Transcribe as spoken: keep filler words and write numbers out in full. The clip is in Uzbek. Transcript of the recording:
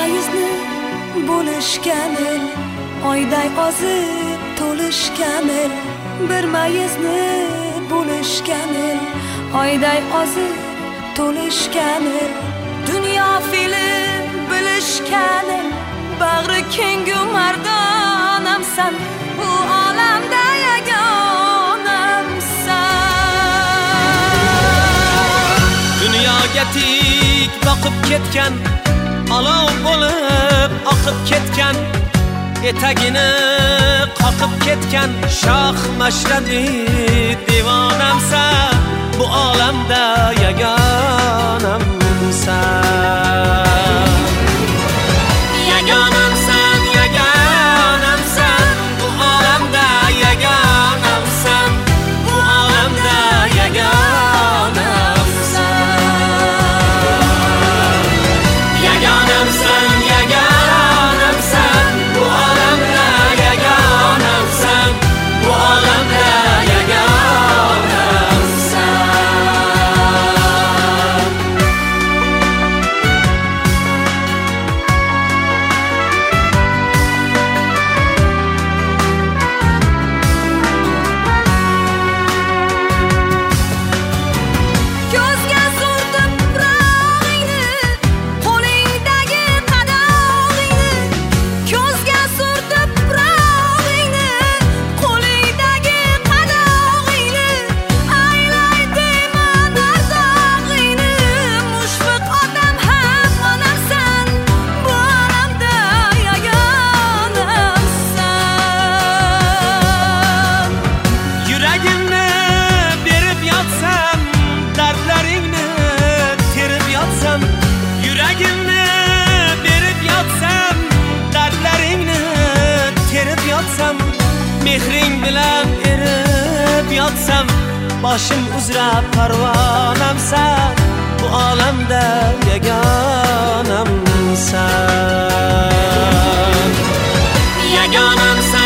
mayizni bo'lishgan el, oyday ozib to'lishgan el. Bir mayizni bo'lishgan el, oyday ozib to'lishgan el. Dunyo film bilishgan el, bag'ri kengu mardonamsan, bu olamda yagonamsan. Dunyoga tik boqib ketgan, olov bo'lib oqib ketgan, etagini qoqib ketgan shoh Mashhadi devonamsan, bu olamda yagonamsan. Yagonamsan, yagonamsan, bu olamda yagonamsan, bu olamda yagonamsan. Yagonamsan, yagonamsan, bu olamda yagonamsan, bu olamda yagonamsan. Ko'zga surtib rog'ingni, qo'lingdagi qadog'ingni. Ko'zga surtib rog'ingni, qo'lingdagi qadog'ingni. Aylay deyman ardog'ingni, mushfiq otam ham onamsan, bu olamda yagonamsan. Yuragimni berib yotsam, dardlaringni terib yotsam. Yuragimni berib yotsam, dardlaringni terib yotsam. Mehring bilan erib yotsam, boshim uzra parvonamsan, bu olamda yagonamsan. Yagonamsan.